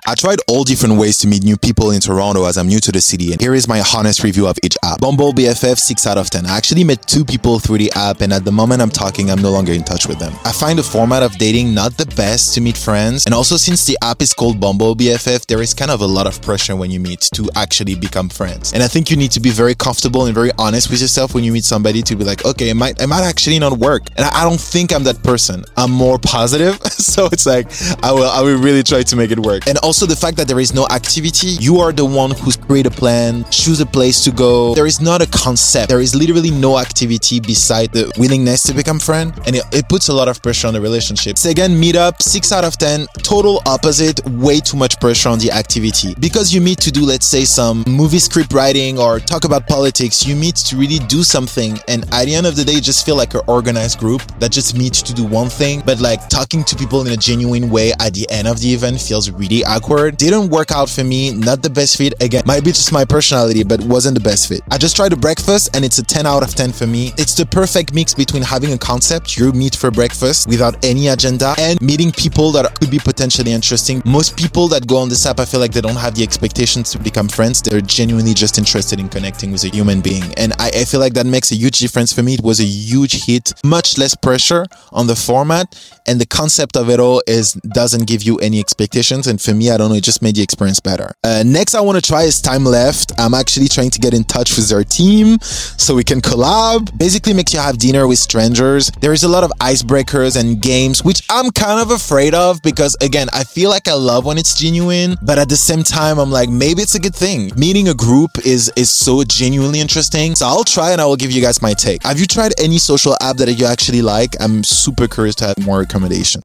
I tried all different ways to meet new people in Toronto as I'm new to the city, and here is my honest review of each app. Bumble BFF 6 out of 10. I actually met 2 people through the app, and at the moment I'm talking, I'm no longer in touch with them. I find the format of dating not the best to meet friends, and also since the app is called Bumble BFF, there is kind of a lot of pressure when you meet to actually become friends. And I think you need to be very comfortable and very honest with yourself when you meet somebody to be like, okay, it might actually not work. And I don't think I'm that person. I'm more positive. So it's like, I will really try to make it work. And also the fact that there is no activity, you are the one who's create a plan, choose a place to go. There is not a concept. There is literally no activity beside the willingness to become friend. And it puts a lot of pressure on the relationship. So again, meetup, 6 out of 10, total opposite, way too much pressure on the activity. Because you meet to do, let's say, some movie script writing or talk about politics, you meet to really do something. And at the end of the day, you just feel like an organized group that just meets to do one thing. But like talking to people in a genuine way at the end of the event feels really awkward. Didn't work out for me, not the best fit. Again, might be just my personality, but wasn't the best fit. I just tried a breakfast and it's a 10 out of 10 for me. It's the perfect mix between having a concept, you meet for breakfast without any agenda, and meeting people that could be potentially interesting. Most people that go on this app, I feel like they don't have the expectations to become friends. They're genuinely just interested in connecting with a human being. And I feel like that makes a huge difference for me. It was a huge hit, much less pressure on the format, and the concept of it all doesn't give you any expectations. And for me, I don't know, it just made the experience better. Next I want to try is Time Left. I'm actually trying to get in touch with their team so we can collab. Basically makes you have dinner with strangers. There is a lot of icebreakers and games, which I'm kind of afraid of because again, I feel like I love when it's genuine, but at the same time, I'm like, maybe it's a good thing. Meeting a group is so genuinely interesting. So I'll try and I will give you guys my take. Have you tried any social app that you actually like? I'm super curious to have more recommendation.